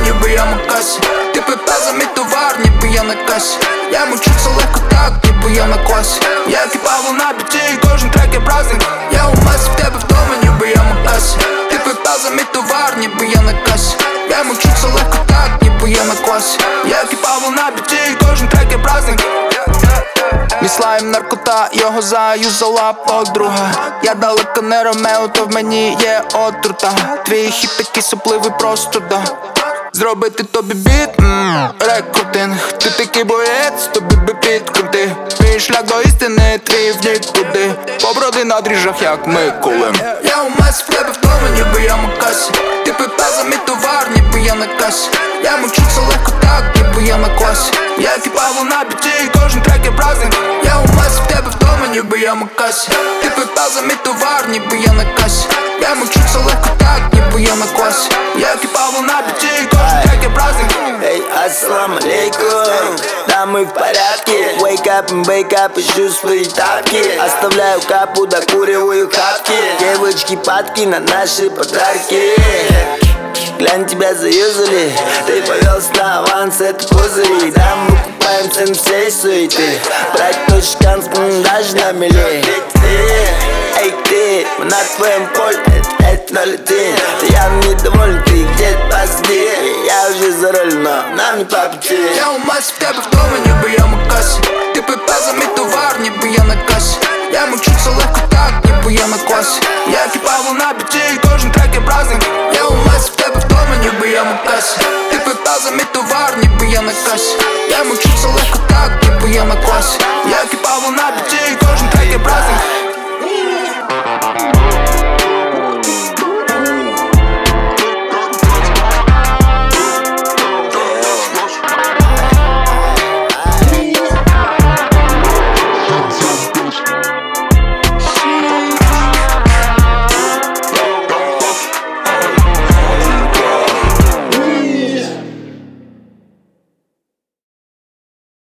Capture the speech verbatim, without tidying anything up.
ніби я Макасі. Ти пипе за мій товар, ніби я на касі. Я мучу це легко так, ніби я на класі. Я кипав на біті, і кожен трек є праздник. Я у масі в тебе вдома, ніби я Макасі. Ти пипе за мій товар, ніби я на касі. Я мучу це легко так, ніби я на класі. Я кипав на біті, і кожен трек є праздник. Мій слайм наркота, його заюзала подруга. Я далеко не Ромео, то в мені є отрута. Твій хіп такий сопливий просто, да. Зробити тобі біт, ммм, рекрутинг. Ти такий боєць, тобі би підкрути. Твій шлях до істини, твій в нікуди. Поброди на дріжджах, як Микулин. Я у масі в тебе вдома, ніби я Макасі. Ти пипе за мій товар, ніби я на касі. Я мучу це легко так, ніби я на класі. Я кипав на біті, і кожен трек є праздник. Я у масі в тебе вдома, ніби я Макасі. Ти пипе за мій товар, ніби я на касі. Я мучу це легко так, ніби я на класі. Я кипав на біті, і кожен трек є праздник. Эй, ассалам алейкум, да мы в порядке. Wake up and wake up, ищу свои тапки. Оставляю капу, докуриваю хапки. Девочки падки на наши подарки. Глянь, тебя заюзали, ты повелся на аванс, это козыри. Да, мы купаемся на всей суеты. Брать точно шанс, даже на мели. Эй, ты, мы на твоем поле, это ноль один. Ты явно недоволен, ты где-то позади. Я уже за руль, но нам не по пути. Я у масі в тебе вдома, ніби я Макасі. Ти пипе за мій товар, ніби я на касі. Я мучу це легко так, ніби я на класі. Я кипав на біті, і кожен трек є праздник. Я у масі в тебе вдома, ніби я Макасі. Ти пипе за мій товар, ніби я на касі. Я мучу